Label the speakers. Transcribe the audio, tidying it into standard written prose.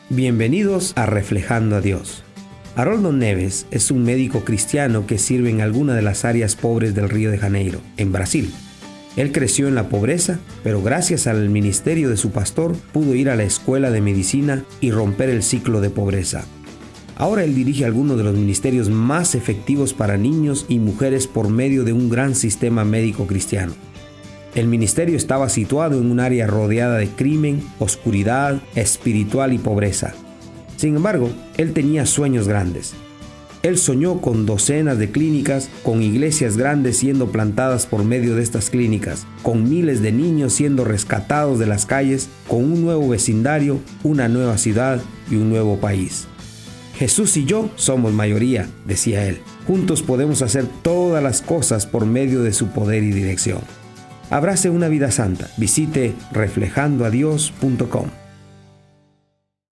Speaker 1: Bienvenidos a Reflejando a Dios. Haroldo Neves es un médico cristiano que sirve en alguna de las áreas pobres del Río de Janeiro, en Brasil. Él creció en la pobreza, pero gracias al ministerio de su pastor pudo ir a la escuela de medicina y romper el ciclo de pobreza. Ahora él dirige algunos de los ministerios más efectivos para niños y mujeres por medio de un gran sistema médico cristiano. El ministerio estaba situado en un área rodeada de crimen, oscuridad espiritual y pobreza. Sin embargo, él tenía sueños grandes. Él soñó con docenas de clínicas, con iglesias grandes siendo plantadas por medio de estas clínicas, con miles de niños siendo rescatados de las calles, con un nuevo vecindario, una nueva ciudad y un nuevo país. Jesús y yo somos mayoría, decía él. Juntos podemos hacer todas las cosas por medio de su poder y dirección. Abrace una vida santa. Visite reflejandoadios.com.